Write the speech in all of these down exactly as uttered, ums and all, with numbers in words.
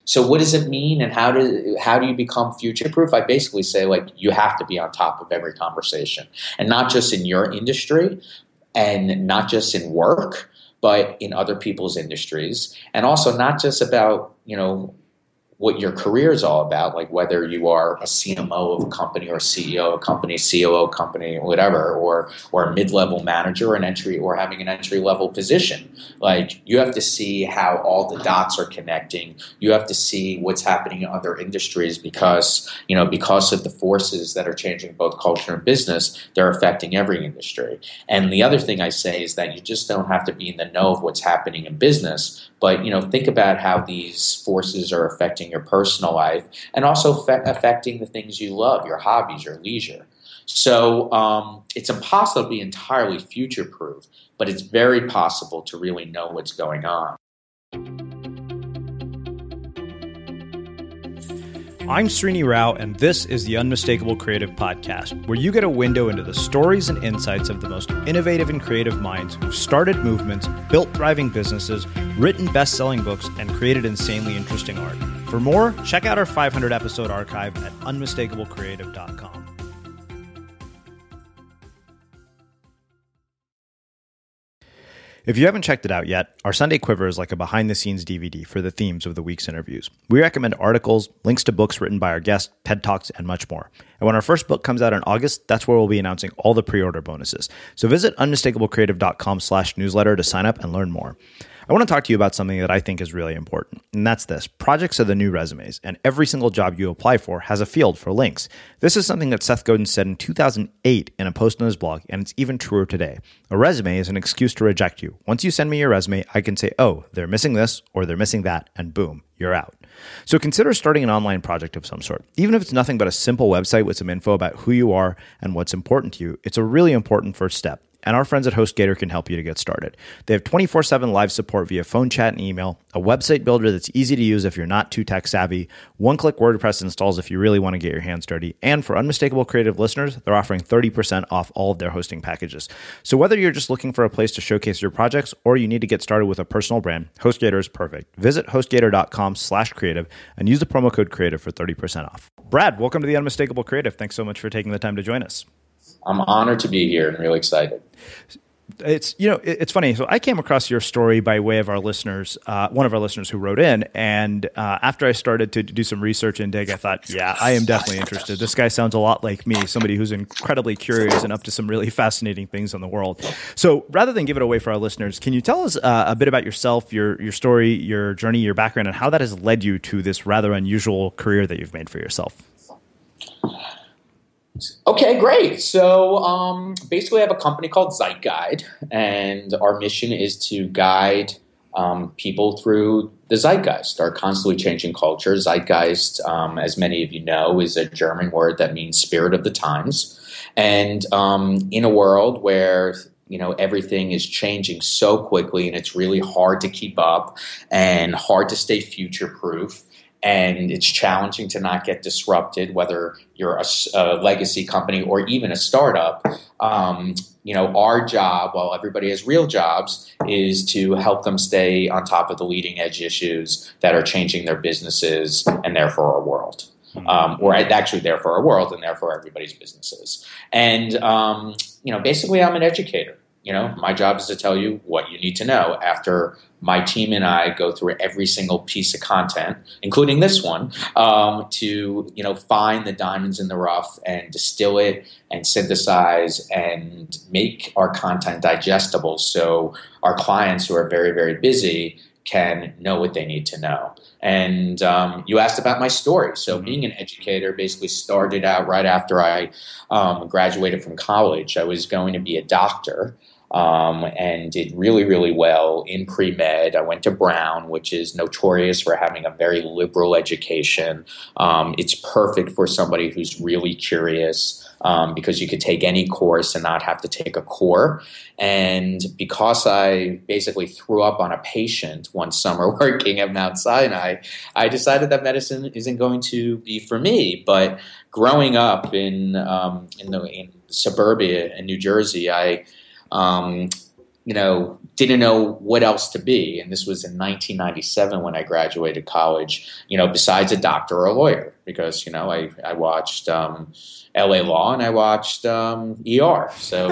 So what does it mean, and how do how do you become future proof? I basically say, like, you have to be on top of every conversation, and not just in your industry, and not just in work, but in other people's industries, and also not just about, you know, what your career is all about, like whether you are a C M O of a company or a C E O of a company, C O O of a company, whatever, or or a mid-level manager, an entry, or having an entry-level position. Like, you have to see how all the dots are connecting. You have to see what's happening in other industries because, you know, because of the forces that are changing both culture and business, they're affecting every industry. And the other thing I say is that you just don't have to be in the know of what's happening in business, but, you know, think about how these forces are affecting your personal life, and also fe- affecting the things you love, your hobbies, your leisure. So um, it's impossible to be entirely future-proof, but it's very possible to really know what's going on. I'm Srini Rao, and this is the Unmistakable Creative Podcast, where you get a window into the stories and insights of the most innovative and creative minds who've started movements, built thriving businesses, written best-selling books, and created insanely interesting art. For more, check out our five hundred episode archive at unmistakable creative dot com. If you haven't checked it out yet, our Sunday Quiver is like a behind-the-scenes D V D for the themes of the week's interviews. We recommend articles, links to books written by our guests, TED Talks, and much more. And when our first book comes out in August, that's where we'll be announcing all the pre-order bonuses. So visit unmistakable creative dot com slash newsletter to sign up and learn more. I want to talk to you about something that I think is really important, and that's this. Projects are the new resumes, and every single job you apply for has a field for links. This is something that Seth Godin said in two thousand eight in a post on his blog, and it's even truer today. A resume is an excuse to reject you. Once you send me your resume, I can say, oh, they're missing this, or they're missing that, and boom, you're out. So consider starting an online project of some sort. Even if it's nothing but a simple website with some info about who you are and what's important to you, it's a really important first step. And our friends at HostGator can help you to get started. They have twenty-four seven live support via phone, chat, and email, a website builder that's easy to use if you're not too tech savvy, one-click WordPress installs if you really want to get your hands dirty, and for Unmistakable Creative listeners, they're offering thirty percent off all of their hosting packages. So whether you're just looking for a place to showcase your projects or you need to get started with a personal brand, HostGator is perfect. Visit HostGator dot com slash creative and use the promo code creative for thirty percent off. Brad, welcome to the Unmistakable Creative. Thanks so much for taking the time to join us. I'm honored to be here and really excited. It's, you know, it's funny. So I came across your story by way of our listeners, uh, one of our listeners who wrote in. And uh, after I started to do some research and dig, I thought, yeah, I am definitely interested. This guy sounds a lot like me, somebody who's incredibly curious and up to some really fascinating things in the world. So rather than give it away for our listeners, can you tell us uh, a bit about yourself, your your story, your journey, your background, and how that has led you to this rather unusual career that you've made for yourself? Okay, great. So um, basically I have a company called ZeitGuide, and our mission is to guide um, people through the zeitgeist, our constantly changing culture. Zeitgeist, um, as many of you know, is a German word that means spirit of the times. And um, in a world where you know, everything is changing so quickly and it's really hard to keep up and hard to stay future-proof, and it's challenging to not get disrupted, whether you're a, a legacy company or even a startup. Um, you know, our job, while everybody has real jobs, is to help them stay on top of the leading edge issues that are changing their businesses and therefore our world. Um, or actually therefore our world and therefore everybody's businesses. And, um, you know, basically I'm an educator. You know, my job is to tell you what you need to know after my team and I go through every single piece of content, including this one, um, to, you know, find the diamonds in the rough and distill it and synthesize and make our content digestible so our clients who are very, very busy can know what they need to know. And um, you asked about my story. So being an educator basically started out right after I um, graduated from college. I was going to be a doctor. Um, and did really, really well in pre-med. I went to Brown, which is notorious for having a very liberal education. Um, it's perfect for somebody who's really curious um, because you could take any course and not have to take a core. And because I basically threw up on a patient one summer working at Mount Sinai, I decided that medicine isn't going to be for me. But growing up in, um, in, the, in suburbia in New Jersey, I Um, you know, didn't know what else to be. And this was in nineteen ninety-seven when I graduated college, you know, besides a doctor or a lawyer, because, you know, I, I watched um, L A Law and I watched um, E R. So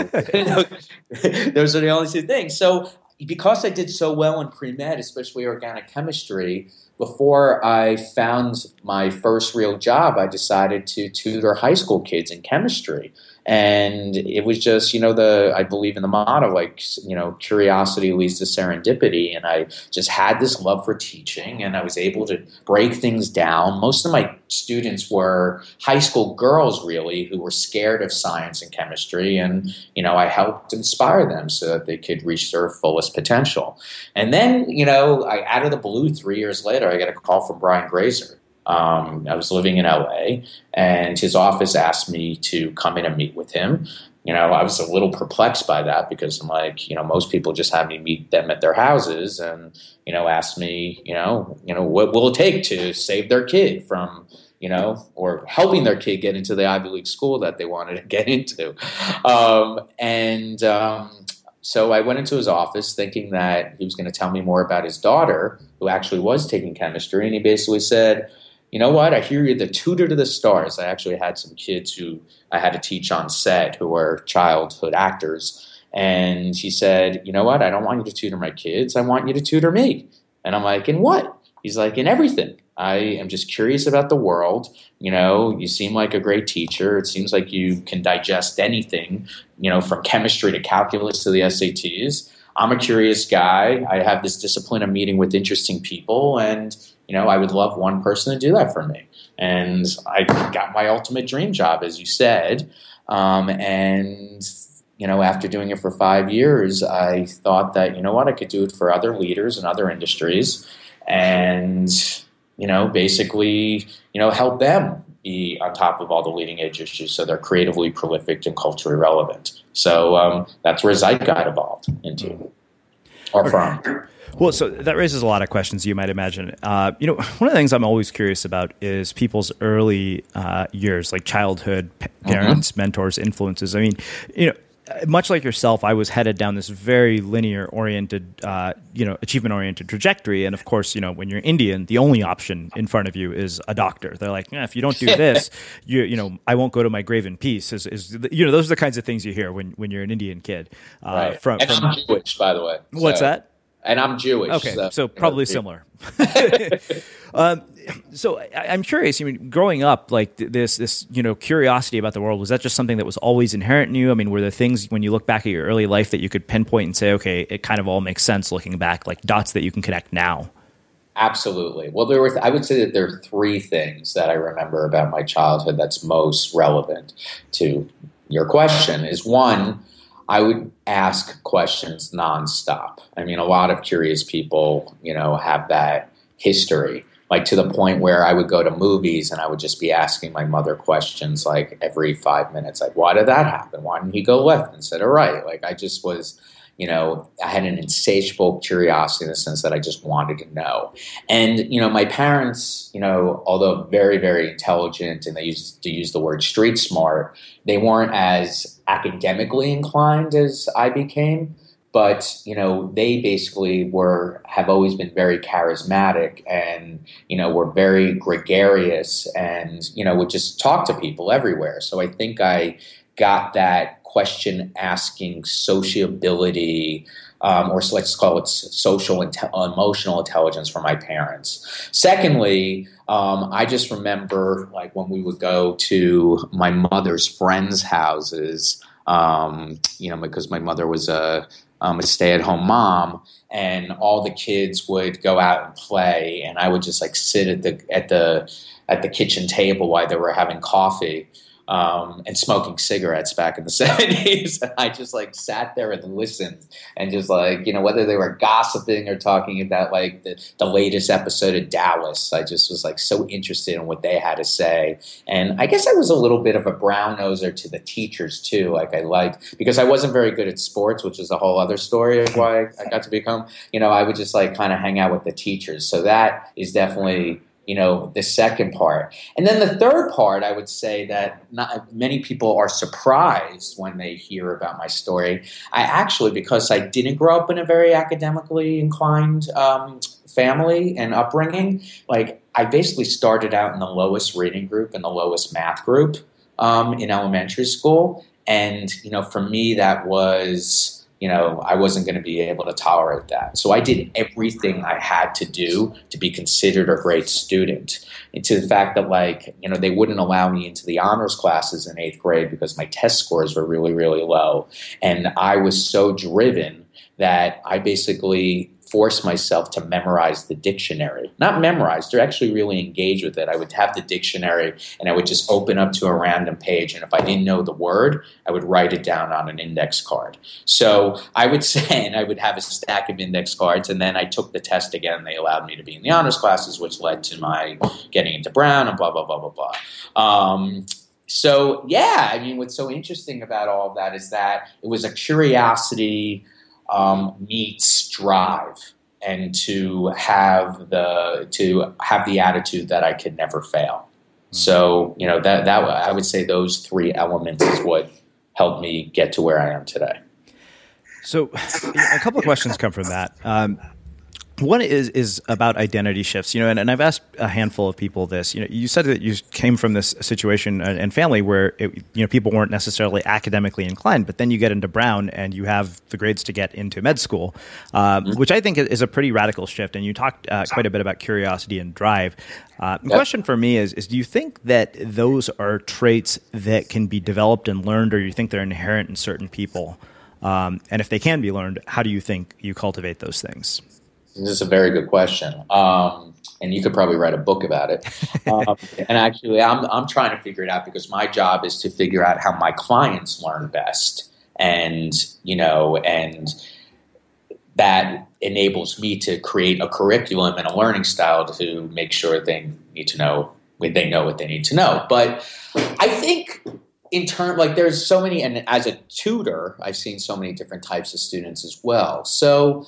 those are the only two things. So because I did so well in pre-med, especially organic chemistry, before I found my first real job, I decided to tutor high school kids in chemistry. And it was just, you know, the I believe in the motto, like, you know, curiosity leads to serendipity. And I just had this love for teaching, and I was able to break things down. Most of my students were high school girls, really, who were scared of science and chemistry. And, you know, I helped inspire them so that they could reach their fullest potential. And then, you know, I, out of the blue, three years later, I got a call from Brian Grazer. Um, I was living in L A, and his office asked me to come in and meet with him. You know, I was a little perplexed by that because I'm like, you know, most people just have me meet them at their houses and, you know, ask me, you know, you know, what will it take to save their kid from, you know, or helping their kid get into the Ivy League school that they wanted to get into. Um, and um, so I went into his office thinking that he was going to tell me more about his daughter, who actually was taking chemistry. And he basically said, you know what, I hear you're the tutor to the stars. I actually had some kids who I had to teach on set who were childhood actors. And he said, you know what, I don't want you to tutor my kids. I want you to tutor me. And I'm like, in what? He's like, in everything. I am just curious about the world. You know, you seem like a great teacher. It seems like you can digest anything, you know, from chemistry to calculus to the S A Ts. I'm a curious guy. I have this discipline of meeting with interesting people, and you know, I would love one person to do that for me. And I got my ultimate dream job, as you said. Um, and, you know, after doing it for five years, I thought that, you know what, I could do it for other leaders in other industries and, you know, basically, you know, help them be on top of all the leading edge issues so they're creatively prolific and culturally relevant. So um, that's where ZyGuide evolved into, or from. Well, so that raises a lot of questions, you might imagine. Uh, you know, one of the things I'm always curious about is people's early uh, years, like childhood, parents, mm-hmm. mentors, influences. I mean, you know, much like yourself, I was headed down this very linear-oriented, uh, you know, achievement-oriented trajectory. And of course, you know, when you're Indian, the only option in front of you is a doctor. They're like, eh, if you don't do this, you, you know, I won't go to my grave in peace. Is, is you know, those are the kinds of things you hear when when you're an Indian kid. Uh, right. From, and from, I'm Jewish, by the way. What's so. that? And I'm Jewish. Okay, so, so probably similar. um, so I, I'm curious. I mean, growing up, like th- this, this, you know, curiosity about the world, was that just something that was always inherent in you? I mean, were there things when you look back at your early life that you could pinpoint and say, okay, it kind of all makes sense looking back, like dots that you can connect now? Absolutely. Well, there were. Th- I would say that there are three things that I remember about my childhood that's most relevant to your question. Is one, I would ask questions nonstop. I mean, a lot of curious people, you know, have that history, like to the point where I would go to movies and I would just be asking my mother questions like every five minutes, like, why did that happen? Why didn't he go left instead of right? Like, I just was, you know, I had an insatiable curiosity in the sense that I just wanted to know. And, you know, my parents, you know, although very, very intelligent and they used to use the word street smart, they weren't as academically inclined as I became. But, you know, they basically were, have always been very charismatic and, you know, were very gregarious and, you know, would just talk to people everywhere. So I think I got that question asking sociability, um, or let's call it social and inte- emotional intelligence from my parents. Secondly, um, I just remember like when we would go to my mother's friends' houses, um, you know, because my mother was a, um, a stay-at-home mom, and all the kids would go out and play, and I would just like sit at the at the at the kitchen table while they were having coffee. Um, and smoking cigarettes back in the seventies. And I just like sat there and listened and just like, you know, whether they were gossiping or talking about like the, the latest episode of Dallas, I just was like so interested in what they had to say. And I guess I was a little bit of a brown noser to the teachers too. Like I liked, because I wasn't very good at sports, which is a whole other story of why I got to become, you know, I would just like kind of hang out with the teachers. So that is definitely you know, the second part. And then the third part, I would say that not many people are surprised when they hear about my story. I actually, because I didn't grow up in a very academically inclined um, family and upbringing, like I basically started out in the lowest reading group and the lowest math group um, in elementary school. And, you know, for me, that was... You know, I wasn't going to be able to tolerate that. So I did everything I had to do to be considered a great student. And to the fact that, like, you know, they wouldn't allow me into the honors classes in eighth grade because my test scores were really, really low. And I was so driven that I basically force myself to memorize the dictionary. Not memorize, to actually really engage with it. I would have the dictionary and I would just open up to a random page. And if I didn't know the word, I would write it down on an index card. So I would say, and I would have a stack of index cards. And then I took the test again. They allowed me to be in the honors classes, which led to my getting into Brown and blah, blah, blah, blah, blah. Um, so, yeah, I mean, what's so interesting about all of that is that it was a curiosity Um, meets drive, and to have the to have the attitude that I could never fail. So you know that that I would say those three elements is what helped me get to where I am today. So a couple of questions come from that. Um, One is is about identity shifts, you know, and, and I've asked a handful of people this. You know, you said that you came from this situation and family where it, you know people weren't necessarily academically inclined, but then you get into Brown and you have the grades to get into med school, uh, mm-hmm. which I think is a pretty radical shift. And you talked uh, quite a bit about curiosity and drive. Uh, the yep. question for me is: is do you think that those are traits that can be developed and learned, or do you think they're inherent in certain people? Um, and if they can be learned, how do you think you cultivate those things? This is a very good question, um, and you could probably write a book about it. Um, and actually, I'm I'm trying to figure it out because my job is to figure out how my clients learn best, and you know, and that enables me to create a curriculum and a learning style to make sure they need to know they know what they need to know. But I think in turn, like there's so many, and as a tutor, I've seen so many different types of students as well. So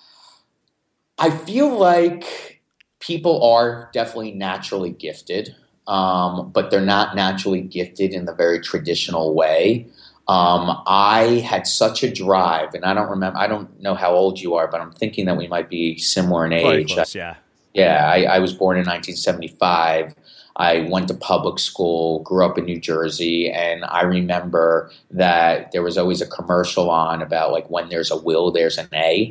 I feel like people are definitely naturally gifted, um, but they're not naturally gifted in the very traditional way. Um, I had such a drive, and I don't remember, I don't know how old you are, but I'm thinking that we might be similar in age. Close, yeah. Yeah, I, I was born in nineteen seventy-five. I went to public school, grew up in New Jersey, and I remember that there was always a commercial on about like when there's a will, there's an A.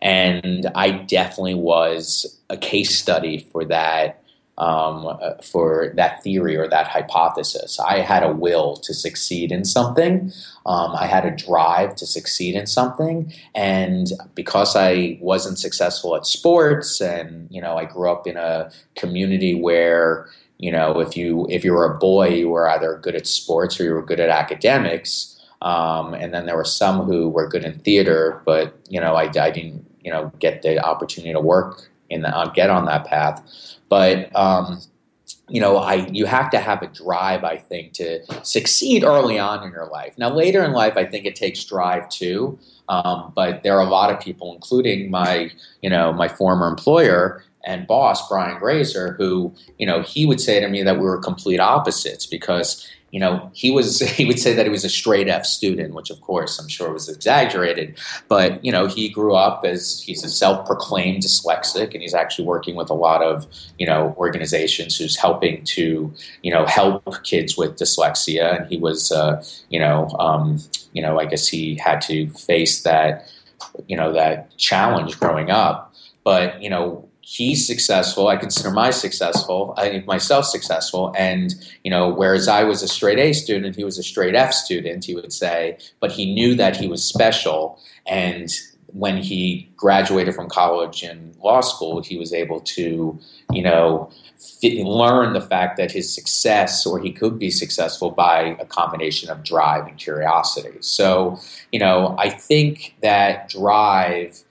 And I definitely was a case study for that, um, for that theory or that hypothesis. I had a will to succeed in something. Um, I had a drive to succeed in something. And because I wasn't successful at sports, and you know, I grew up in a community where, you know, if you if you were a boy, you were either good at sports or you were good at academics. Um, and then there were some who were good in theater, but you know, I, I didn't, you know, get the opportunity to work in the, uh, get on that path. But um, you know, I you have to have a drive, I think, to succeed early on in your life. Now, later in life, I think it takes drive too. Um, but there are a lot of people, including my, you know, my former employer and boss, Brian Grazer, who, you know, he would say to me that we were complete opposites because, you know, he was, he would say that he was a straight F student, which of course I'm sure was exaggerated, but, you know, he grew up as, he's a self-proclaimed dyslexic, and he's actually working with a lot of, you know, organizations who's helping to, you know, help kids with dyslexia. And he was, uh, you know, um, you know, I guess he had to face that, you know, that challenge growing up, but, you know, he's successful. I consider my successful. I think myself successful. And, you know, whereas I was a straight A student, he was a straight F student, he would say, but he knew that he was special. And when he graduated from college and law school, he was able to, you know, fit, learn the fact that his success, or he could be successful by a combination of drive and curiosity. So, you know, I think that drive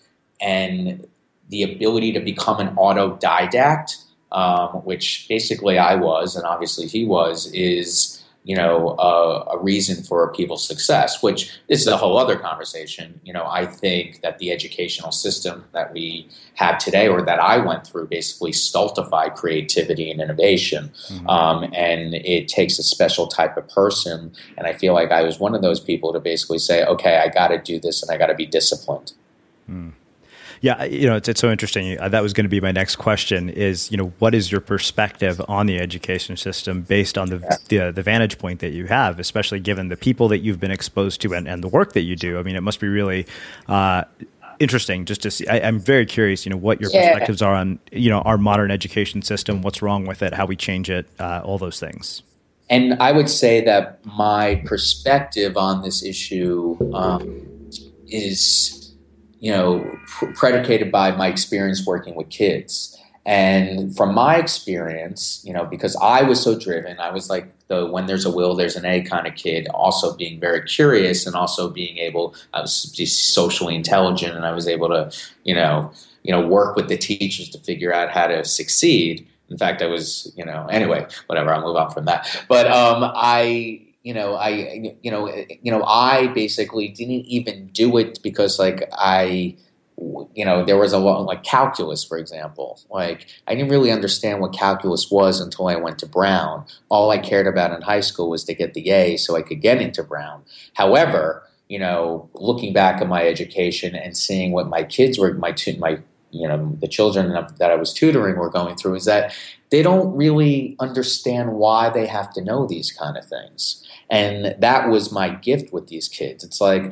and the ability to become an autodidact, um, which basically I was, and obviously he was, is you know, a, a reason for people's success, which this is a whole other conversation. You know, I think that the educational system that we have today, or that I went through, basically stultified creativity and innovation. Mm-hmm. Um, and it takes a special type of person. And I feel like I was one of those people to basically say, okay, I got to do this and I got to be disciplined. Mm. Yeah, you know, it's, it's so interesting. That was going to be my next question is, you know, what is your perspective on the education system based on the the, the vantage point that you have, especially given the people that you've been exposed to and, and the work that you do? I mean, it must be really uh, interesting just to see. I, I'm very curious, you know, what your yeah. perspectives are on, you know, our modern education system, what's wrong with it, how we change it, uh, all those things. And I would say that my perspective on this issue um, is... you know, pr- predicated by my experience working with kids. And from my experience, you know, because I was so driven, I was like the when there's a will, there's an A kind of kid, also being very curious and also being able, I was just socially intelligent, and I was able to, you know, you know, work with the teachers to figure out how to succeed. In fact, I was, you know, anyway, whatever, I'll move on from that. But um, I... You know, I, you know, you know, I basically didn't even do it because, like, I, you know, there was a lot, like calculus, for example. Like, I didn't really understand what calculus was until I went to Brown. All I cared about in high school was to get the A so I could get into Brown. However, you know, looking back at my education and seeing what my kids were, my, my, you know, the children that I was tutoring were going through, is that they don't really understand why they have to know these kind of things. And that was my gift with these kids. It's like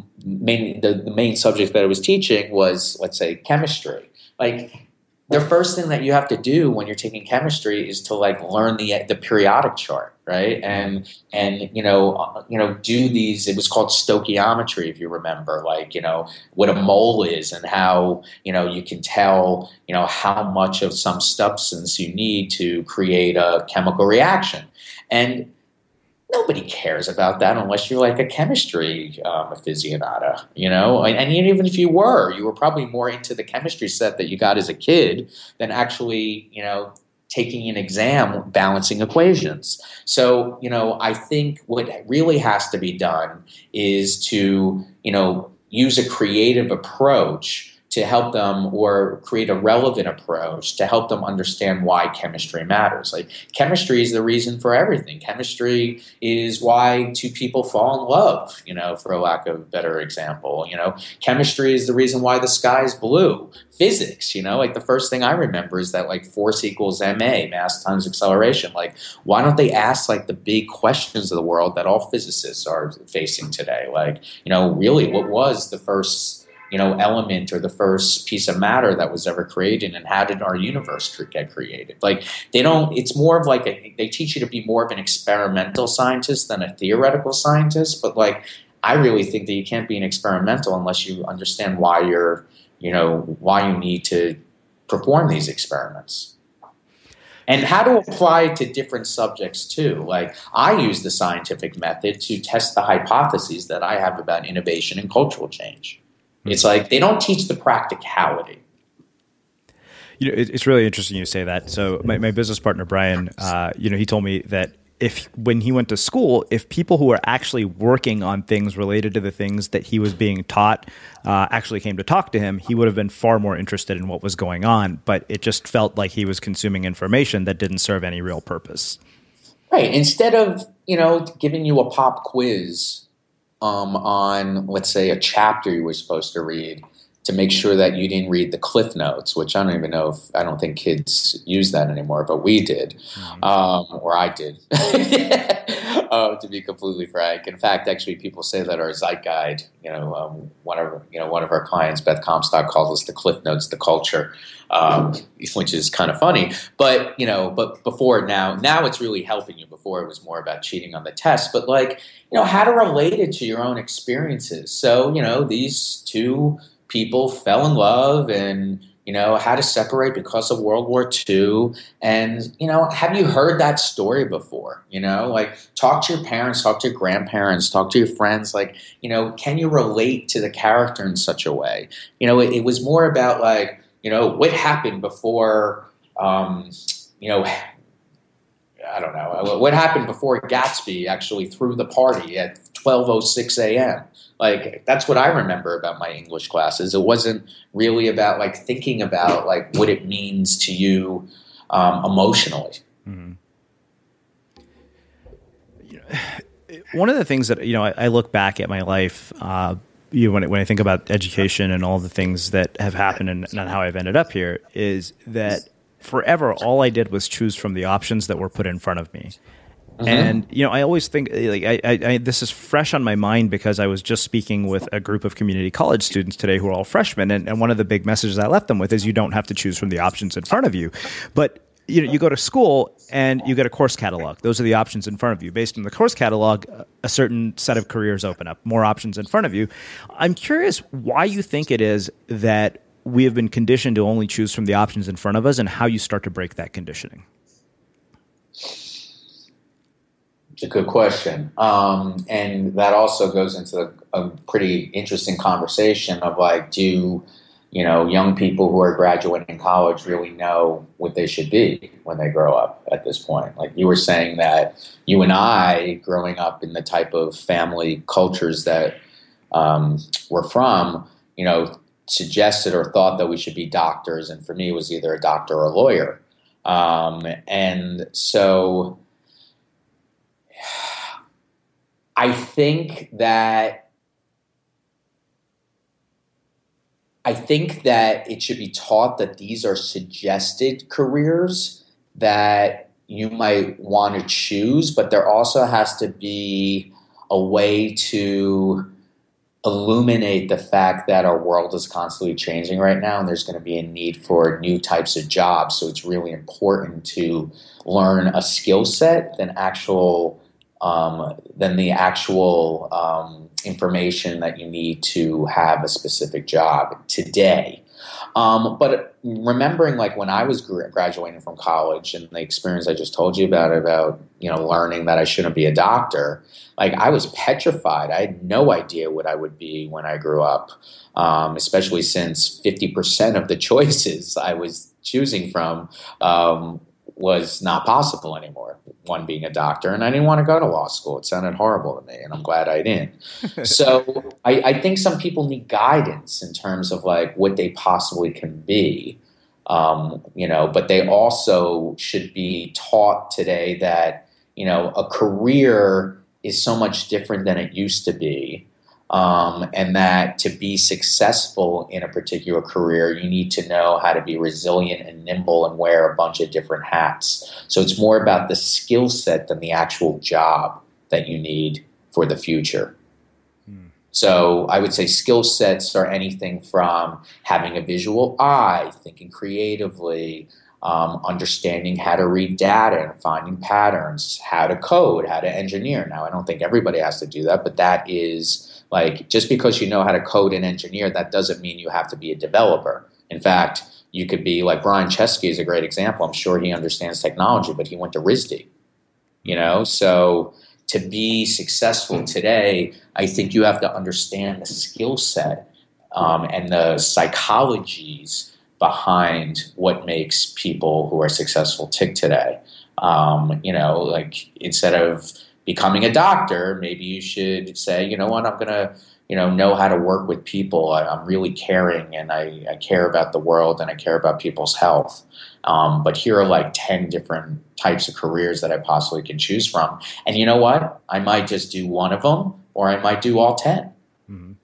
main, the, the main subject that I was teaching was, let's say, chemistry. Like, the first thing that you have to do when you're taking chemistry is to like learn the the periodic chart, right? And and you know uh, you know do these. It was called stoichiometry, if you remember, like, you know, what a mole is and how, you know, you can tell, you know, how much of some substance you need to create a chemical reaction. And nobody cares about that unless you're like a chemistry um, aficionado, you know? And, and even if you were, you were probably more into the chemistry set that you got as a kid than actually, you know, taking an exam balancing equations. So, you know, I think what really has to be done is to, you know, use a creative approach to help them, or create a relevant approach to help them understand why chemistry matters. Like, chemistry is the reason for everything. Chemistry is why two people fall in love, you know, for a lack of a better example. You know, chemistry is the reason why the sky is blue. Physics, you know, like the first thing I remember is that like force equals M A, mass times acceleration. Like, why don't they ask like the big questions of the world that all physicists are facing today? Like, you know, really, what was the first, you know, element or the first piece of matter that was ever created, and how did our universe get created? Like, they don't, it's more of like, a, they teach you to be more of an experimental scientist than a theoretical scientist. But like, I really think that you can't be an experimental unless you understand why you're, you know, why you need to perform these experiments. And how to apply it to different subjects too. Like, I use the scientific method to test the hypotheses that I have about innovation and cultural change. It's like they don't teach the practicality. You know, it's really interesting you say that. So my, my business partner, Brian, uh, you know, he told me that if when he went to school, if people who were actually working on things related to the things that he was being taught uh, actually came to talk to him, he would have been far more interested in what was going on. But it just felt like he was consuming information that didn't serve any real purpose. Right. Instead of, you know, giving you a pop quiz Um, on, let's say, a chapter you were supposed to read, to make sure that you didn't read the Cliff Notes, which I don't even know if, I don't think kids use that anymore, but we did, mm-hmm. um, or I did, uh, to be completely frank. In fact, actually, people say that our Zeitguide, you know, um, one of you know one of our clients, Beth Comstock, calls us the Cliff Notes, the culture, um, which is kind of funny. But you know, but before now, now it's really helping you. Before it was more about cheating on the test, but like, you know, how to relate it to your own experiences. So, you know, these two people fell in love and, you know, had to separate because of World War Two. And, you know, have you heard that story before? You know, like, talk to your parents, talk to your grandparents, talk to your friends. Like, you know, can you relate to the character in such a way? You know, it, it was more about like, you know, what happened before, um, you know, I don't know, what happened before Gatsby actually threw the party at twelve oh six a.m. Like, that's what I remember about my English classes. It wasn't really about, like, thinking about, like, what it means to you um, emotionally. Mm-hmm. You know, one of the things that, you know, I, I look back at my life, uh, you know, when, when I think about education and all the things that have happened and, and how I've ended up here, is that forever all I did was choose from the options that were put in front of me. Mm-hmm. And, you know, I always think, like, I, I, I, this is fresh on my mind because I was just speaking with a group of community college students today who are all freshmen. And, and one of the big messages I left them with is you don't have to choose from the options in front of you. But, you know, you go to school and you get a course catalog. Those are the options in front of you. Based on the course catalog, a certain set of careers open up, more options in front of you. I'm curious why you think it is that we have been conditioned to only choose from the options in front of us and how you start to break that conditioning. It's a good question. Um, and that also goes into a, a pretty interesting conversation of, like, do, you know, young people who are graduating college really know what they should be when they grow up at this point? Like you were saying that you and I, growing up in the type of family cultures that um, we're from, you know, suggested or thought that we should be doctors. And for me, it was either a doctor or a lawyer. Um, and so I think that I think that it should be taught that these are suggested careers that you might want to choose, but there also has to be a way to illuminate the fact that our world is constantly changing right now, and there's going to be a need for new types of jobs. So it's really important to learn a skill set than actual um, than the actual um, information that you need to have a specific job today. Um, but remembering, like, when I was graduating from college and the experience I just told you about, about, you know, learning that I shouldn't be a doctor, like, I was petrified. I had no idea what I would be when I grew up, um, especially since fifty percent of the choices I was choosing from um, was not possible anymore, one being a doctor. And I didn't want to go to law school. It sounded horrible to me, and I'm glad I didn't. So I, I think some people need guidance in terms of, like, what they possibly can be, um, you know, but they also should be taught today that, you know, a career is so much different than it used to be. Um, and that to be successful in a particular career, you need to know how to be resilient and nimble and wear a bunch of different hats. So it's more about the skill set than the actual job that you need for the future. Hmm. So I would say skill sets are anything from having a visual eye, thinking creatively, um, understanding how to read data and finding patterns, how to code, how to engineer. Now, I don't think everybody has to do that, but that is... Like, just because you know how to code and engineer, that doesn't mean you have to be a developer. In fact, you could be like Brian Chesky is a great example. I'm sure he understands technology, but he went to R I S D, you know? So to be successful today, I think you have to understand the skill set um, and the psychologies behind what makes people who are successful tick today. Um, you know, like, instead of becoming a doctor, maybe you should say, you know what, I'm going to, you know, know how to work with people. I, I'm really caring, and I, I care about the world, and I care about people's health. Um, but here are like ten different types of careers that I possibly can choose from. And you know what? I might just do one of them, or I might do all ten. Mm-hmm.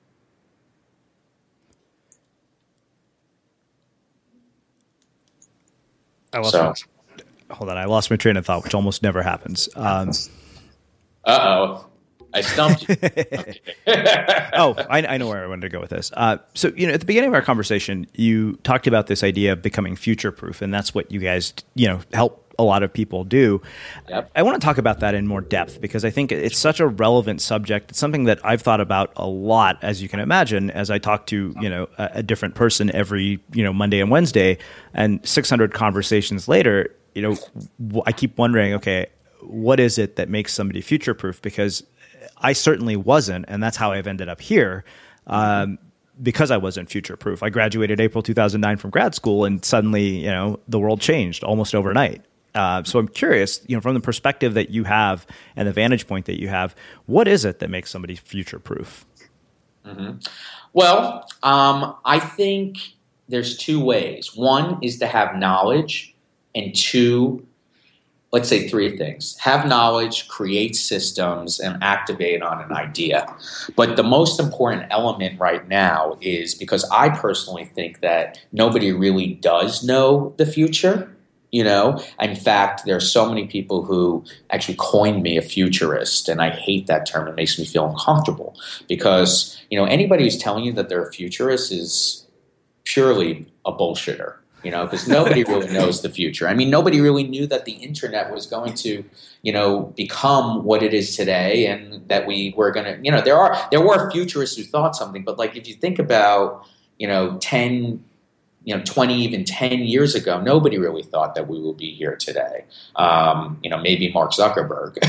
I lost so. my, hold on, I lost my train of thought, which almost never happens. Um, Uh-oh. I stumped you. oh, I, I know where I wanted to go with this. Uh, so, you know, at the beginning of our conversation, you talked about this idea of becoming future-proof, and that's what you guys, you know, help a lot of people do. Yep. I want to talk about that in more depth because I think it's such a relevant subject. It's something that I've thought about a lot, as you can imagine, as I talk to, you know, a, a different person every, you know, Monday and Wednesday, and six hundred conversations later, you know, I keep wondering, okay, what is it that makes somebody future-proof? Because I certainly wasn't, and that's how I've ended up here, um, because I wasn't future-proof. I graduated April two thousand nine from grad school, and suddenly, you know, the world changed almost overnight. Uh, so I'm curious, you know, from the perspective that you have and the vantage point that you have, what is it that makes somebody future-proof? Mm-hmm. Well, um, I think there's two ways. One is to have knowledge, and two, let's say three things. Have knowledge, create systems, and activate on an idea. But the most important element right now is, because I personally think that nobody really does know the future. You know, in fact, there are so many people who actually coined me a futurist, and I hate that term. It makes me feel uncomfortable because, you know, anybody who's telling you that they're a futurist is purely a bullshitter, you know, because nobody really knows the future. I mean, nobody really knew that the internet was going to, you know, become what it is today, and that we were going to, you know, there are, there were futurists who thought something, but like if you think about, you know, ten you know, twenty, even ten years ago, nobody really thought that we would be here today. Um, you know, maybe Mark Zuckerberg.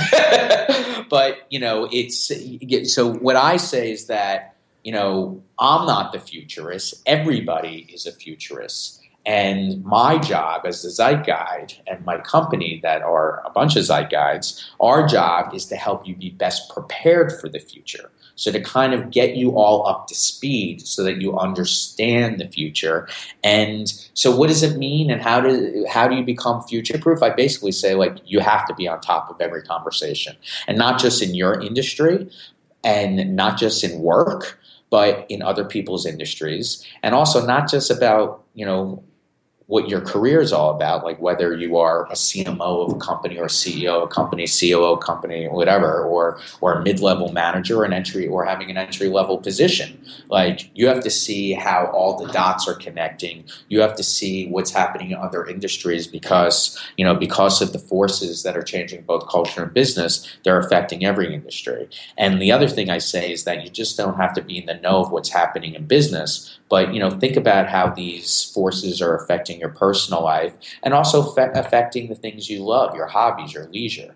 But, you know, it's so what I say is that, you know, I'm not the futurist. Everybody is a futurist. And my job as the Zeit Guide and my company that are a bunch of Zeit Guides, our job is to help you be best prepared for the future. So to kind of get you all up to speed so that you understand the future. And so what does it mean, and how do how do you become future-proof? I basically say, like, you have to be on top of every conversation, and not just in your industry and not just in work, but in other people's industries, and also not just about, you know, what your career is all about, like whether you are a C M O of a company or a C E O of a company, C O O of a company, whatever, or or a mid-level manager, an entry, or having an entry-level position. Like, you have to see how all the dots are connecting. You have to see what's happening in other industries because, you know, because of the forces that are changing both culture and business, they're affecting every industry. And the other thing I say is that you just don't have to be in the know of what's happening in business, but, you know, think about how these forces are affecting your personal life, and also fe- affecting the things you love, your hobbies, your leisure.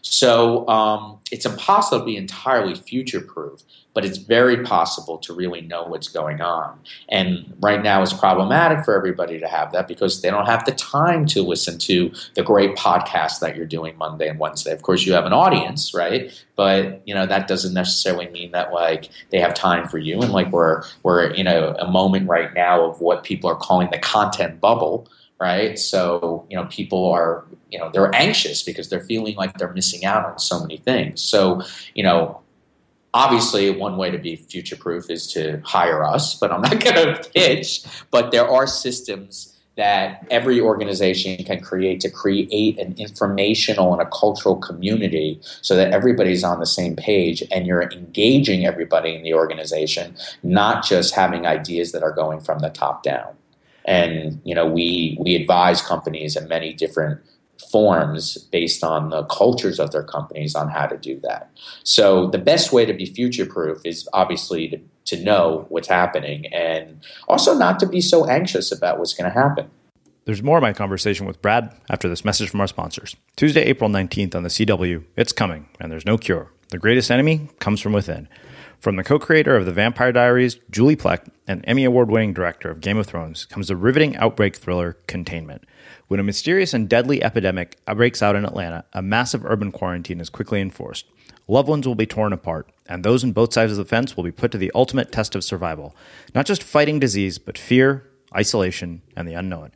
So um, it's impossible to be entirely future-proof, but it's very possible to really know what's going on. And right now it's problematic for everybody to have that because they don't have the time to listen to the great podcast that you're doing Monday and Wednesday. Of course, you have an audience, right? But, you know, that doesn't necessarily mean that, like, they have time for you. And, like, we're, we're in a, a moment right now of what people are calling the content bubble, right? So, you know, people are, you know, they're anxious because they're feeling like they're missing out on so many things. So, you know, obviously one way to be future-proof is to hire us, but I'm not going to pitch. But there are systems that every organization can create to create an informational and a cultural community so that everybody's on the same page and you're engaging everybody in the organization, not just having ideas that are going from the top down. And, you know, we we advise companies in many different forms based on the cultures of their companies on how to do that. So the best way to be future-proof is obviously to, to know what's happening, and also not to be so anxious about what's going to happen. There's more of my conversation with Brad after this message from our sponsors. Tuesday, April nineteenth on the C W, it's coming, and there's no cure. The greatest enemy comes from within. From the co-creator of The Vampire Diaries, Julie Plec, and Emmy Award-winning director of Game of Thrones, comes the riveting outbreak thriller Containment. When a mysterious and deadly epidemic breaks out in Atlanta, a massive urban quarantine is quickly enforced. Loved ones will be torn apart, and those on both sides of the fence will be put to the ultimate test of survival. Not just fighting disease, but fear, isolation, and the unknown.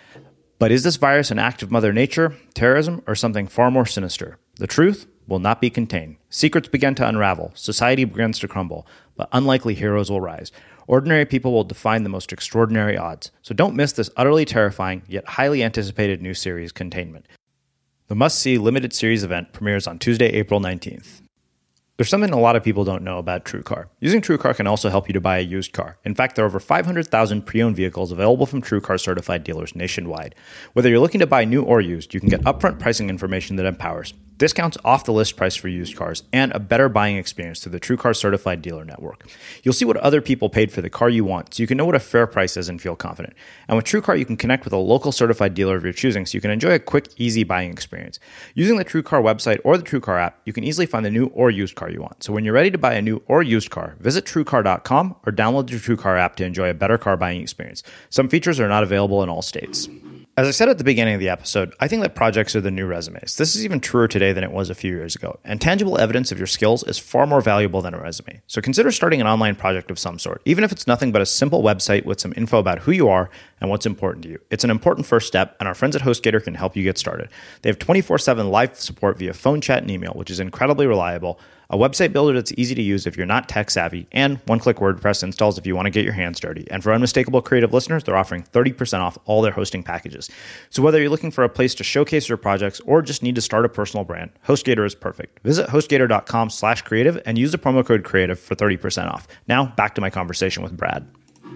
But is this virus an act of Mother Nature, terrorism, or something far more sinister? The truth will not be contained. Secrets begin to unravel. Society begins to crumble. But unlikely heroes will rise. Ordinary people will define the most extraordinary odds. So don't miss this utterly terrifying, yet highly anticipated new series, Containment. The must-see limited series event premieres on Tuesday, April nineteenth. There's something a lot of people don't know about TrueCar. Using TrueCar can also help you to buy a used car. In fact, there are over five hundred thousand pre-owned vehicles available from TrueCar certified dealers nationwide. Whether you're looking to buy new or used, you can get upfront pricing information that empowers, discounts off the list price for used cars, and a better buying experience through the TrueCar certified dealer network. You'll see what other people paid for the car you want, so you can know what a fair price is and feel confident. And with TrueCar, you can connect with a local certified dealer of your choosing, so you can enjoy a quick, easy buying experience. Using the TrueCar website or the TrueCar app, you can easily find the new or used car you want. So when you're ready to buy a new or used car, visit true car dot com or download the TrueCar app to enjoy a better car buying experience. Some features are not available in all states. As I said at the beginning of the episode, I think that projects are the new resumes. This is even truer today than it was a few years ago. And tangible evidence of your skills is far more valuable than a resume. So consider starting an online project of some sort, even if it's nothing but a simple website with some info about who you are and what's important to you. It's an important first step, and our friends at HostGator can help you get started. They have twenty-four seven live support via phone, chat, and email, which is incredibly reliable, a website builder that's easy to use if you're not tech savvy, and one-click WordPress installs if you want to get your hands dirty. And for Unmistakable Creative listeners, they're offering thirty percent off all their hosting packages. So whether you're looking for a place to showcase your projects or just need to start a personal brand, HostGator is perfect. Visit HostGator.com slash creative and use the promo code creative for thirty percent off. Now, back to my conversation with Brad.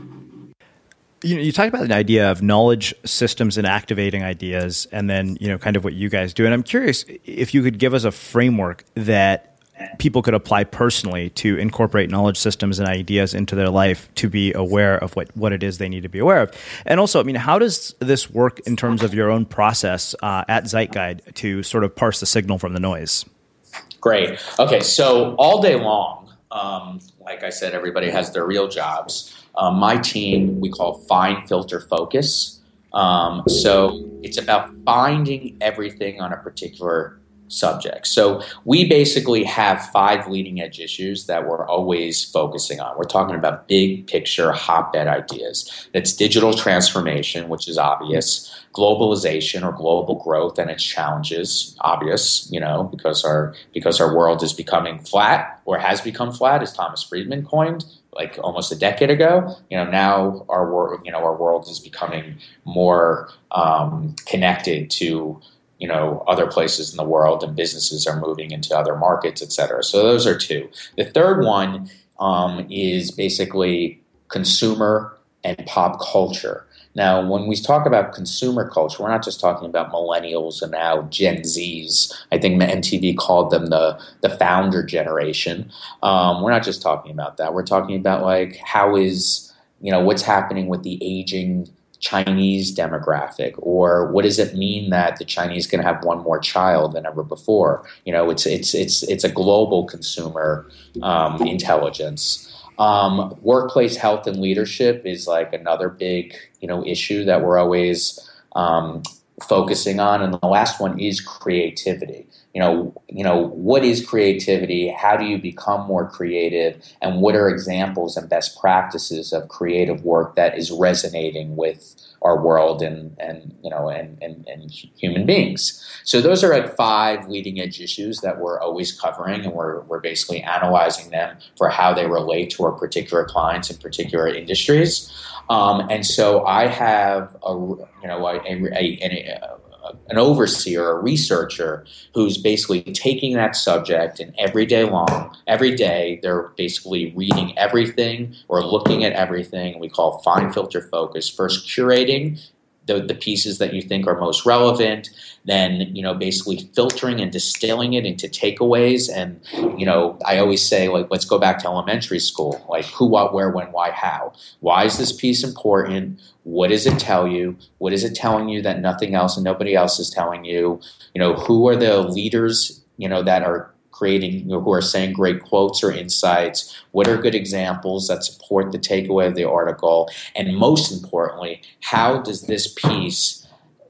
You know, you talked about the idea of knowledge systems and activating ideas, and then, you know, kind of what you guys do. And I'm curious if you could give us a framework that people could apply personally to incorporate knowledge systems and ideas into their life to be aware of what, what it is they need to be aware of. And also, I mean, how does this work in terms of your own process uh, at ZyteGuide to sort of parse the signal from the noise? Great. Okay, so all day long, um, like I said, everybody has their real jobs. Um, my team, we call Find, Filter, Focus. Um, so it's about finding everything on a particular subject. So we basically have five leading edge issues that we're always focusing on. We're talking about big picture hotbed ideas. That's digital transformation, which is obvious, globalization or global growth and its challenges, obvious, you know, because our because our world is becoming flat or has become flat, as Thomas Friedman coined like almost a decade ago. You know, now our world, you know, our world is becoming more um, connected to you know, other places in the world, and businesses are moving into other markets, et cetera. So those are two. The third one um, is basically consumer and pop culture. Now, when we talk about consumer culture, we're not just talking about millennials and now Gen Zs. I think M T V called them the, the founder generation. Um, we're not just talking about that. We're talking about like how is, you know, what's happening with the aging Chinese demographic, or what does it mean that the Chinese can have one more child than ever before? You know, it's it's it's it's a global consumer um, intelligence. Um, workplace health and leadership is like another big you know issue that we're always um, focusing on, and the last one is creativity. You know, you know, what is creativity? How do you become more creative? And what are examples and best practices of creative work that is resonating with our world and, and you know, and, and, and human beings? So those are like five leading edge issues that we're always covering, and we're we're basically analyzing them for how they relate to our particular clients and particular industries. Um, and so I have a you know a, a, a, a an overseer, a researcher who's basically taking that subject and every day long, every day they're basically reading everything or looking at everything. We call Find, Filter, Focus. First curating the, the pieces that you think are most relevant, then, you know, basically filtering and distilling it into takeaways. And, you know, I always say, like, let's go back to elementary school, like who, what, where, when, why, how. Why is this piece important? What does it tell you? What is it telling you that nothing else and nobody else is telling you? You know, who are the leaders, you know, that are creating, you know, who are saying great quotes or insights? What are good examples that support the takeaway of the article? And most importantly, how does this piece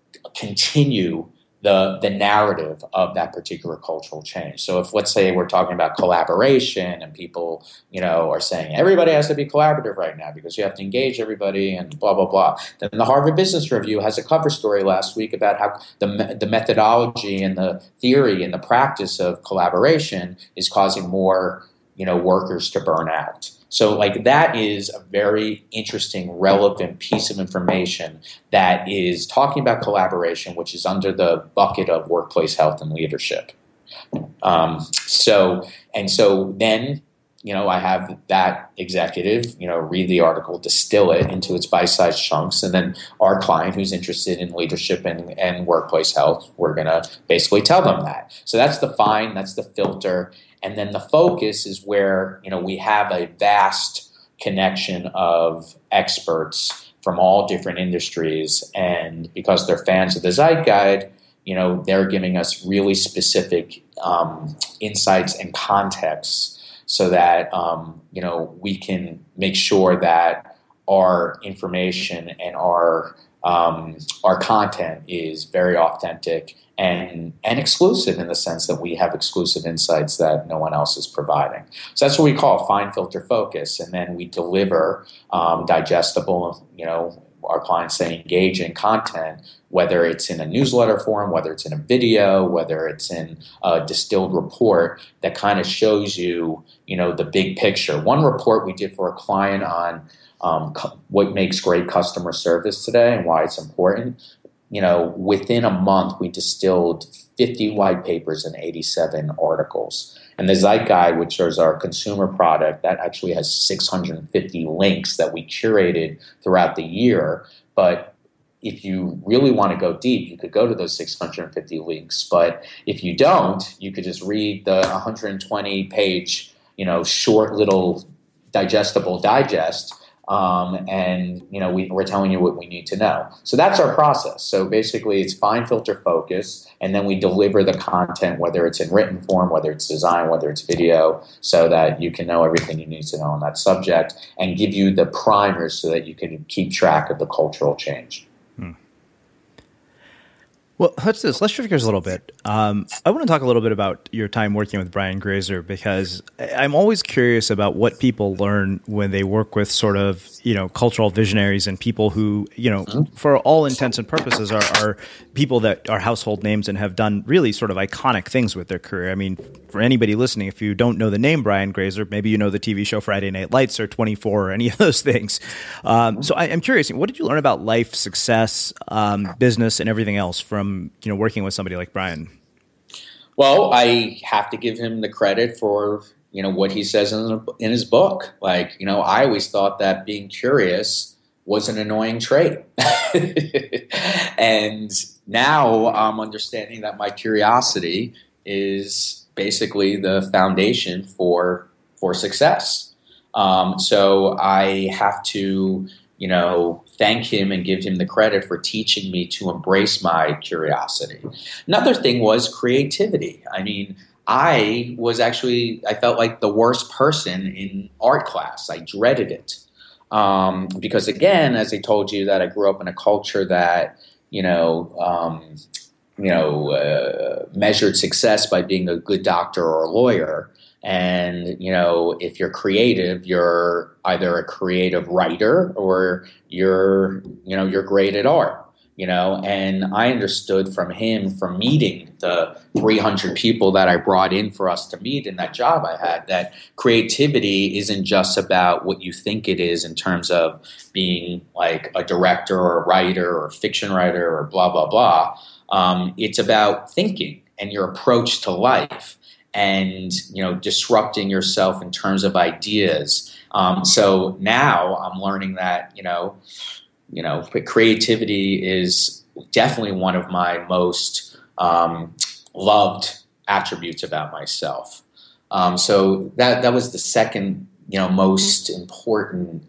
continue the the narrative of that particular cultural change? So if, let's say, we're talking about collaboration and people, you know, are saying everybody has to be collaborative right now because you have to engage everybody and blah, blah, blah. Then the Harvard Business Review has a cover story last week about how the, the methodology and the theory and the practice of collaboration is causing more, you know, workers to burn out. So, like, that is a very interesting, relevant piece of information that is talking about collaboration, which is under the bucket of workplace health and leadership. Um, so, and so then, you know, I have that executive, you know, read the article, distill it into its bite-sized chunks, and then our client who's interested in leadership and, and workplace health, we're going to basically tell them that. So that's the find, that's the filter. And then the focus is where, you know, we have a vast connection of experts from all different industries. And because they're fans of the ZyteGuide, you know, they're giving us really specific um, insights and contexts so that, um, you know, we can make sure that our information and our um, our content is very authentic and and exclusive in the sense that we have exclusive insights that no one else is providing. So that's what we call fine filter focus, and then we deliver um, digestible, you know, our clients say engaging content, whether it's in a newsletter form, whether it's in a video, whether it's in a distilled report that kind of shows you, you know, the big picture. One report we did for a client on um, cu- what makes great customer service today and why it's important. You know, within a month, we distilled fifty white papers and eighty-seven articles. And the Zeit Guide, which is our consumer product, that actually has six hundred fifty links that we curated throughout the year. But if you really want to go deep, you could go to those six hundred fifty links. But if you don't, you could just read the one hundred twenty page, you know, short little digestible digest. Um, and, you know, we, we're telling you what we need to know. So that's our process. So basically it's fine filter focus, and then we deliver the content, whether it's in written form, whether it's design, whether it's video, so that you can know everything you need to know on that subject and give you the primers so that you can keep track of the cultural change. Hmm. Well, let's do this. Let's shift gears a little bit. Um, I want to talk a little bit about your time working with Brian Grazer, because I'm always curious about what people learn when they work with sort of, you know, cultural visionaries and people who, you know, mm-hmm. for all intents and purposes are, are people that are household names and have done really sort of iconic things with their career. I mean, for anybody listening, if you don't know the name Brian Grazer, maybe you know the T V show Friday Night Lights or twenty-four or any of those things. Um, so I, I'm curious, what did you learn about life, success, um, business, and everything else from you know, working with somebody like Brian? Well, I have to give him the credit for, you know, what he says in, in his book. Like, you know, I always thought that being curious was an annoying trait. And now I'm understanding that my curiosity is basically the foundation for, for success. Um, so I have to, you know, thank him and give him the credit for teaching me to embrace my curiosity. Another thing was creativity. I mean, I was actually, I felt like the worst person in art class. I dreaded it. Um, because again, as I told you, that I grew up in a culture that, you know, um, you know, uh, measured success by being a good doctor or a lawyer. And, you know, if you're creative, you're either a creative writer or you're, you know, you're great at art, you know. And I understood from him, from meeting the three hundred people that I brought in for us to meet in that job I had, that creativity isn't just about what you think it is in terms of being like a director or a writer or a fiction writer or blah, blah, blah. Um, it's about thinking and your approach to life. And, you know, disrupting yourself in terms of ideas. Um, so now I'm learning that, you know, you know, creativity is definitely one of my most um, loved attributes about myself. Um, so that that was the second, you know, most important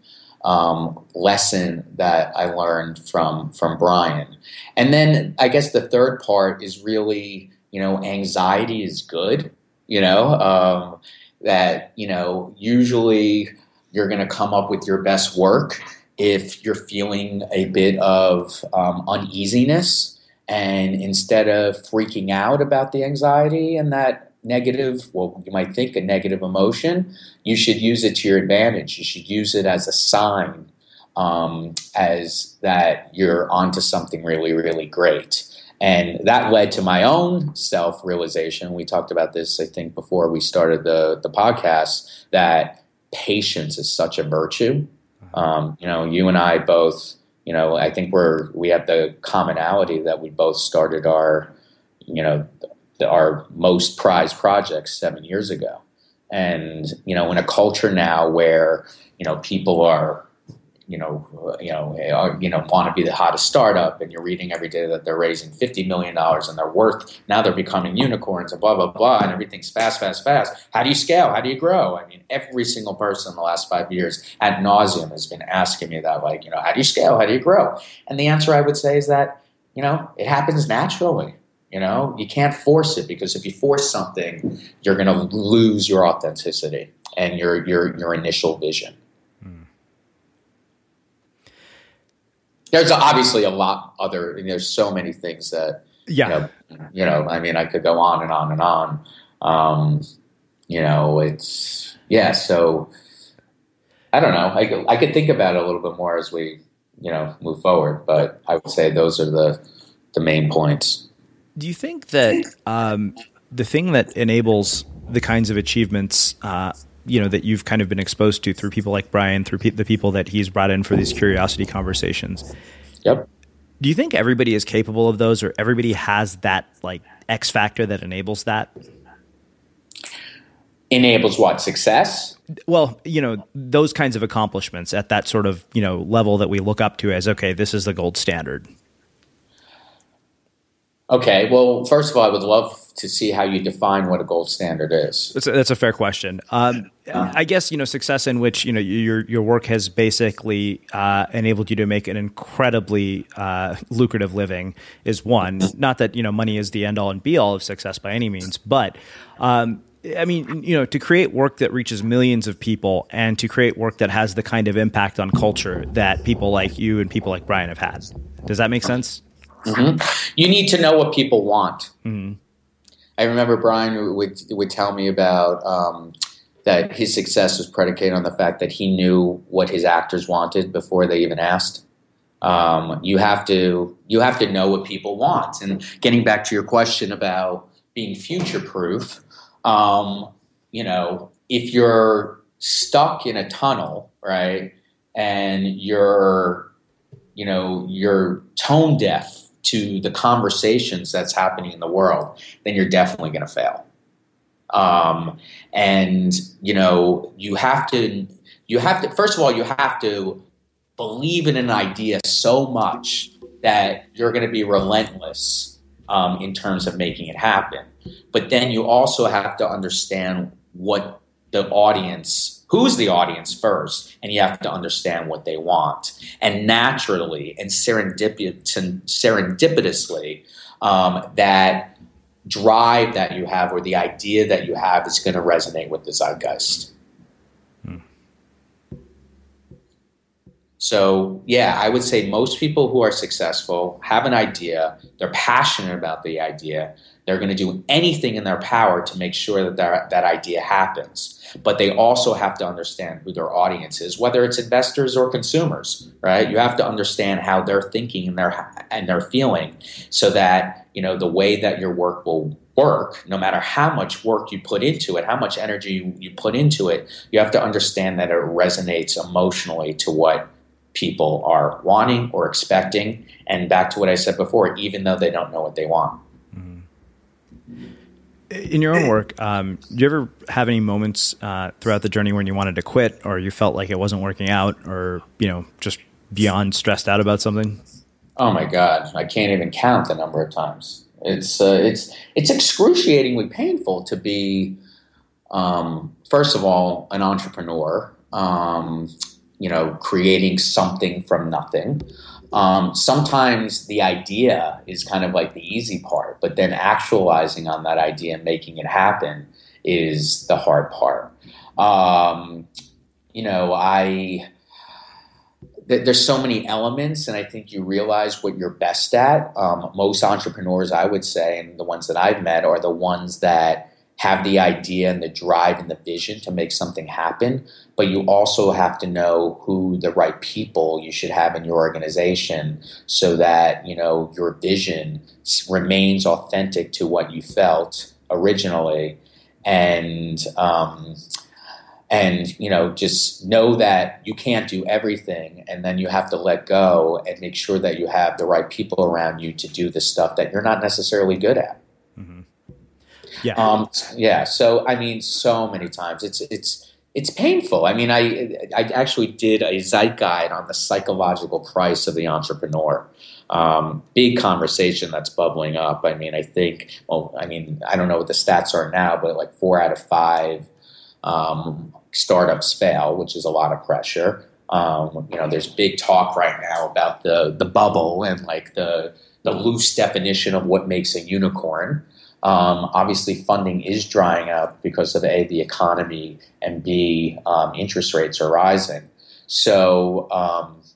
um, lesson that I learned from from Brian. And then I guess the third part is really, you know, anxiety is good. You know, um, that, you know, usually you're going to come up with your best work if you're feeling a bit of um, uneasiness. And instead of freaking out about the anxiety and that negative, well, you might think a negative emotion, you should use it to your advantage. You should use it as a sign um, as that you're onto something really, really great. And that led to my own self-realization. We talked about this, I think, before we started the, the podcast, that patience is such a virtue. Um, you know, you and I both, you know, I think we're, we have the commonality that we both started our, you know, the, our most prized projects seven years ago. And, you know, in a culture now where, you know, people are, you know, you know, are, you know, want to be the hottest startup, and you're reading every day that they're raising fifty million dollars and they're worth, now they're becoming unicorns and blah, blah, blah, and everything's fast, fast, fast. How do you scale? How do you grow? I mean, every single person in the last five years ad nauseum has been asking me that, like, you know, how do you scale? How do you grow? And the answer I would say is that, you know, it happens naturally. You know, you can't force it, because if you force something, you're going to lose your authenticity and your, your, your initial vision. There's obviously a lot other. I mean, there's so many things that. Yeah. You know, you know, I mean, I could go on and on and on. Um, you know, it's yeah. So I don't know. I could, I could think about it a little bit more as we, you know, move forward. But I would say those are the the main points. Do you think that um, the thing that enables the kinds of achievements, uh, you know, that you've kind of been exposed to through people like Brian, through pe- the people that he's brought in for these curiosity conversations? Yep. Do you think everybody is capable of those, or everybody has that like X factor that enables that? Enables what? Success? Well, you know, those kinds of accomplishments at that sort of, you know, level that we look up to as, okay, this is the gold standard. Okay. Well, first of all, I would love to see how you define what a gold standard is. That's a, that's a fair question. Um, I guess, you know, success in which, you know, your your work has basically uh, enabled you to make an incredibly uh, lucrative living is one. Not that, you know, money is the end all and be all of success by any means, but um, I mean, you know, to create work that reaches millions of people and to create work that has the kind of impact on culture that people like you and people like Brian have had. Does that make sense? Mm-hmm. You need to know what people want. Mm-hmm. I remember Brian would would tell me about um, that his success was predicated on the fact that he knew what his actors wanted before they even asked. Um, you have to you have to know what people want. And getting back to your question about being future proof, um, you know, if you're stuck in a tunnel, right, and you're you know you're tone deaf to the conversations that's happening in the world, then you're definitely going to fail. Um, and you know, you have to, you have to, first of all, you have to believe in an idea so much that you're going to be relentless um, in terms of making it happen. But then you also have to understand what the audience, who's the audience first, and you have to understand what they want. And naturally and serendipit- serendipitously, um, that drive that you have or the idea that you have is going to resonate with the zeitgeist. Hmm. So, yeah, I would say most people who are successful have an idea, they're passionate about the idea, they're going to do anything in their power to make sure that that, that idea happens. But they also have to understand who their audience is, whether it's investors or consumers, right? You have to understand how they're thinking and they're, and they're feeling so that, you know, the way that your work will work, no matter how much work you put into it, how much energy you, you put into it, you have to understand that it resonates emotionally to what people are wanting or expecting. And back to what I said before, even though they don't know what they want. In your own work, um, do you ever have any moments uh, throughout the journey when you wanted to quit, or you felt like it wasn't working out, or you know, just beyond stressed out about something? Oh my God, I can't even count the number of times. It's uh, it's it's excruciatingly painful to be, um, first of all, an entrepreneur. Um, you know, creating something from nothing. Um, sometimes the idea is kind of like the easy part, but then actualizing on that idea and making it happen is the hard part. Um, you know, I th- there's so many elements, and I think you realize what you're best at. Um, most entrepreneurs, I would say, and the ones that I've met are the ones that have the idea and the drive and the vision to make something happen, but you also have to know who the right people you should have in your organization so that, you know, your vision remains authentic to what you felt originally. And, um, and, you know, just know that you can't do everything, and then you have to let go and make sure that you have the right people around you to do the stuff that you're not necessarily good at. Mm-hmm. Yeah. Um, yeah. So, I mean, so many times it's, it's, it's painful. I mean, I, I actually did a Zeit Guide on the psychological price of the entrepreneur. Um, big conversation that's bubbling up. I mean, I think, well, I mean, I don't know what the stats are now, but like four out of five, um, startups fail, which is a lot of pressure. Um, you know, there's big talk right now about the, the bubble and like the, the loose definition of what makes a unicorn. Um, obviously, funding is drying up because of A, the economy, and B, um, interest rates are rising. So, um,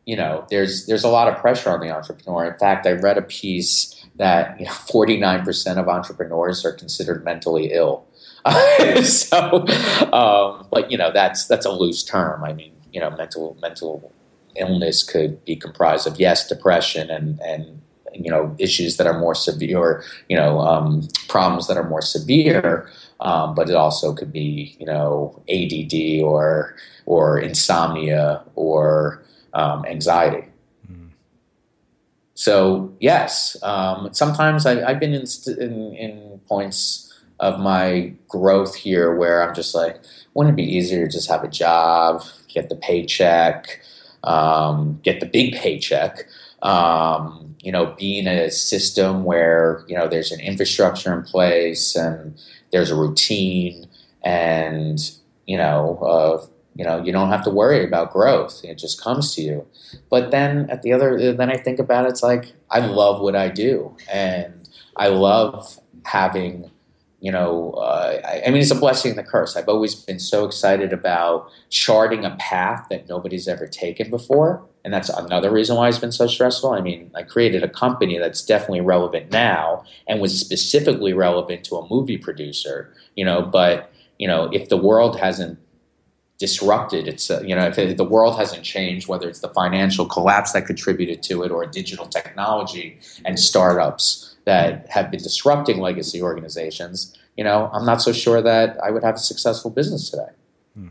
you know, there's there's a lot of pressure on the entrepreneur. In fact, I read a piece that you know forty-nine percent of entrepreneurs are considered mentally ill. so, um, but you know, that's that's a loose term. I mean, you know, mental mental illness could be comprised of yes, depression and and you know issues that are more severe, you know, um, problems that are more severe. Um, but it also could be, you know, A D D or or insomnia or um, anxiety. Mm. So yes, um, sometimes I, I've been in, in in points of my growth here where I'm just like, wouldn't it be easier to just have a job, get the paycheck, um, get the big paycheck, um, you know, be in a system where, you know, there's an infrastructure in place and there's a routine and, you know, uh, you know, you don't have to worry about growth. It just comes to you. But then at the other, then I think about it, it's like, I love what I do. And I love having, you know, uh, I, I mean, it's a blessing and a curse. I've always been so excited about charting a path that nobody's ever taken before. And that's another reason why it's been so stressful. I mean, I created a company that's definitely relevant now and was specifically relevant to a movie producer, you know, but, you know, if the world hasn't disrupted, it's, uh, you know, if the world hasn't changed, whether it's the financial collapse that contributed to it or digital technology and startups that have been disrupting legacy organizations, you know, I'm not so sure that I would have a successful business today. Hmm.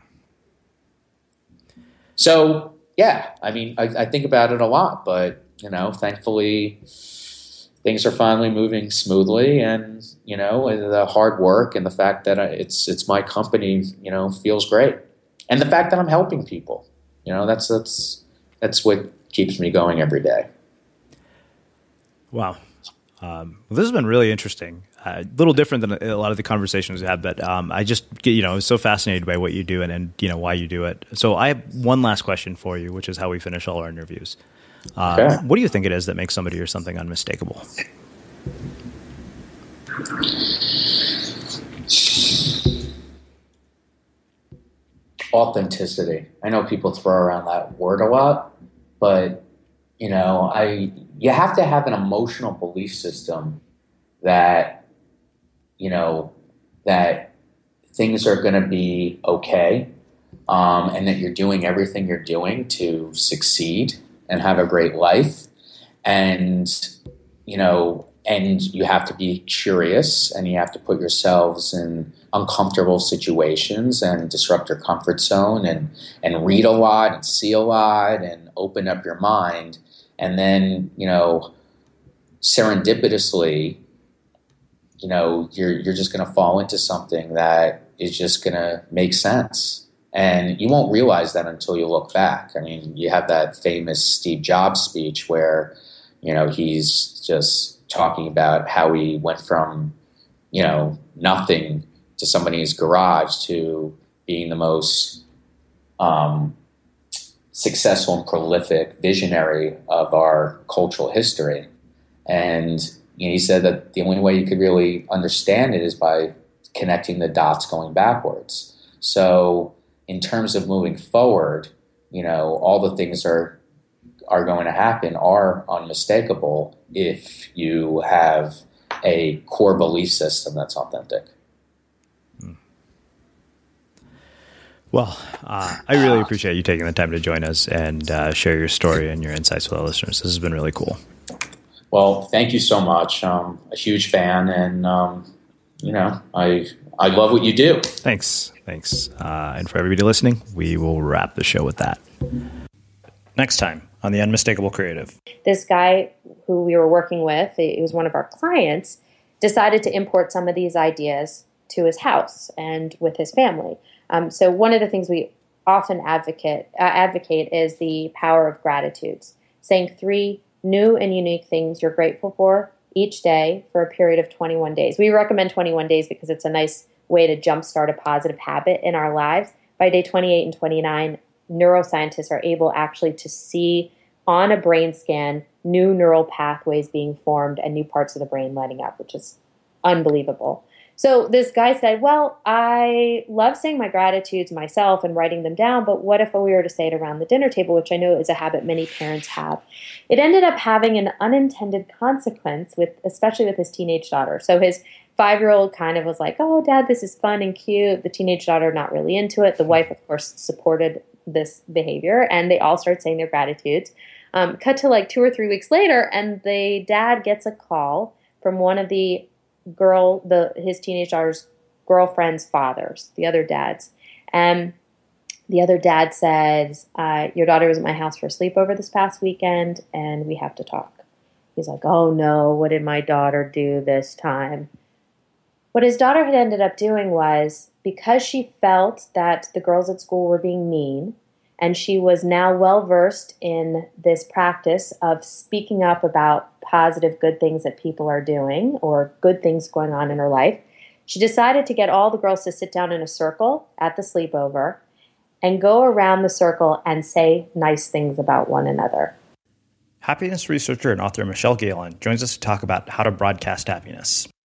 So, yeah, I mean, I, I think about it a lot, but, you know, thankfully things are finally moving smoothly and, you know, the hard work and the fact that it's it's my company, you know, feels great. And the fact that I'm helping people, you know, that's that's that's what keeps me going every day. Wow. Um, well, this has been really interesting. A uh, little different than a lot of the conversations we had, but um, I just get, you know, so fascinated by what you do and, and, you know, why you do it. So I have one last question for you, which is how we finish all our interviews. Uh, okay. What do you think it is that makes somebody or something unmistakable? Authenticity. I know people throw around that word a lot, but, you know, I you have to have an emotional belief system that, you know, that things are going to be okay, um, and that you're doing everything you're doing to succeed and have a great life. And, you know, and you have to be curious and you have to put yourselves in uncomfortable situations and disrupt your comfort zone and, and read a lot and see a lot and open up your mind. And then, you know, serendipitously, you know, you're you're just going to fall into something that is just going to make sense. And you won't realize that until you look back. I mean, you have that famous Steve Jobs speech where, you know, he's just talking about how he went from, you know, nothing to somebody's garage to being the most um, successful and prolific visionary of our cultural history. And you know, he said that the only way you could really understand it is by connecting the dots going backwards. So in terms of moving forward, you know, all the things are are going to happen are unmistakable if you have a core belief system that's authentic. Well, uh, I really appreciate you taking the time to join us and uh, share your story and your insights with our listeners. This has been really cool. Well, thank you so much. I'm a huge fan, and um, you know, I I love what you do. Thanks, thanks. Uh, and for everybody listening, we will wrap the show with that. Next time on The Unmistakable Creative. This guy who we were working with, he was one of our clients, decided to import some of these ideas to his house and with his family. Um, so one of the things we often advocate uh, advocate is the power of gratitudes, saying three new and unique things you're grateful for each day for a period of twenty-one days. We recommend twenty-one days because it's a nice way to jumpstart a positive habit in our lives. By day twenty-eight and twenty-nine, neuroscientists are able actually to see on a brain scan new neural pathways being formed and new parts of the brain lighting up, which is unbelievable. So this guy said, well, I love saying my gratitudes myself and writing them down, but what if we were to say it around the dinner table, which I know is a habit many parents have. It ended up having an unintended consequence, with, especially with his teenage daughter. So his five-year-old kind of was like, oh, Dad, this is fun and cute. The teenage daughter not really into it. The wife, of course, supported this behavior, and they all started saying their gratitudes. Um, cut to like two or three weeks later, and the dad gets a call from one of the girl, the his teenage daughter's girlfriend's fathers, the other dads. And the other dad says, uh, your daughter was at my house for a sleepover this past weekend, and we have to talk. He's like, oh no, what did my daughter do this time? What his daughter had ended up doing was, because she felt that the girls at school were being mean, and she was now well-versed in this practice of speaking up about positive, good things that people are doing or good things going on in her life, she decided to get all the girls to sit down in a circle at the sleepover and go around the circle and say nice things about one another. Happiness researcher and author Michelle Galen joins us to talk about how to broadcast happiness.